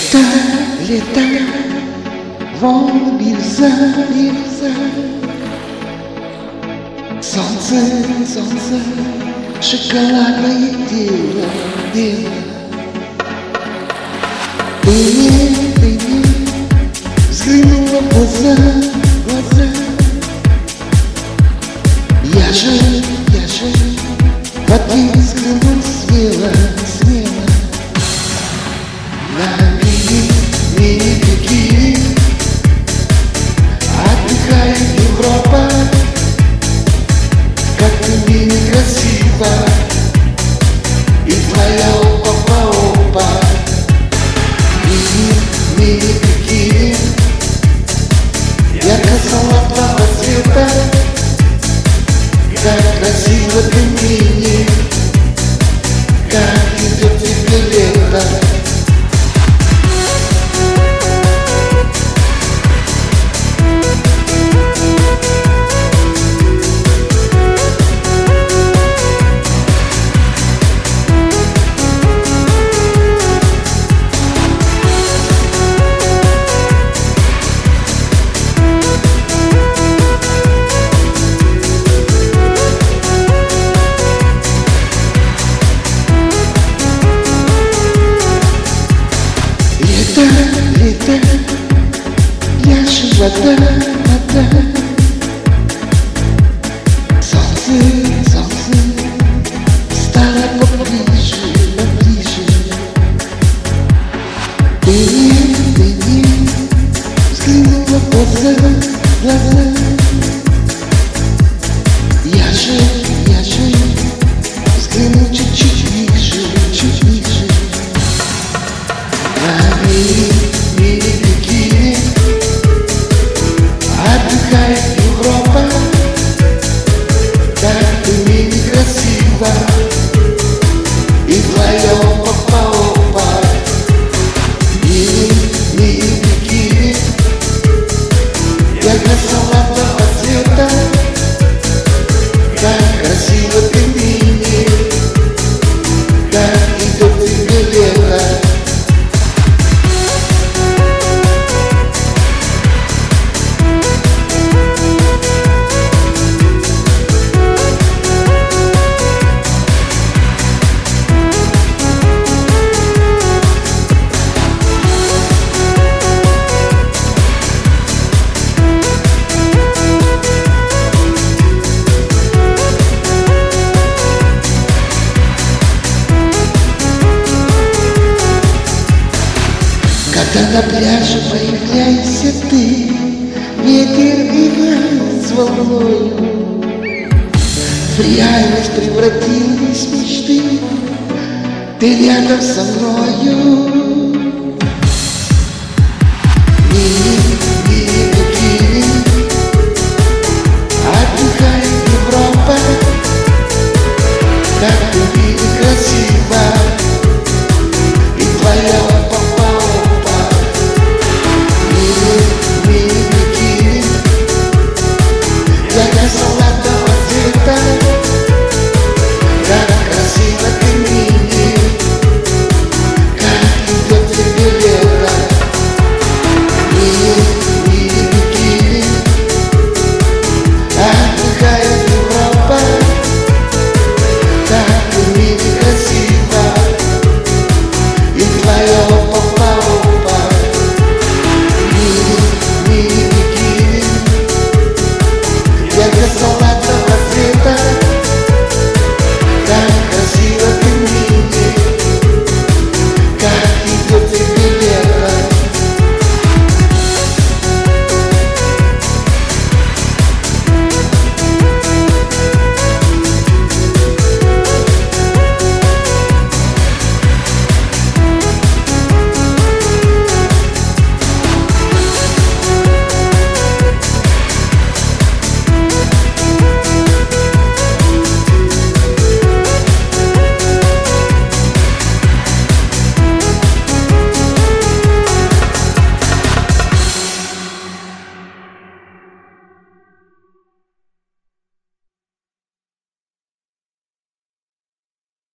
Лето, волны, бирюза, бирюза. Солнце, шоколадное дело. Ты мне взглянула в глаза. Я же в ответ взглянул смело. На мини-бикини отдыхает Европа. Как ты мини красива, и твоя опа. Мини-бикини ярко-золотого цвета. Как красиво ты мини, как идет тебе лето. Лето, я же вода. Солнце стало поближе. Ты мне взглянула в глаза. Я же взглянул чуть ближе. Мини-бикини отдыхает Европа. Как ты мини красива, и твоя опа. Мини-бикини ярко-золотого цвета. Как красиво ты мини, как идет тебе лето. Когда на пляже появляешься ты, ветер играет с волною. В реальность превратились мечты, ты рядом со мною.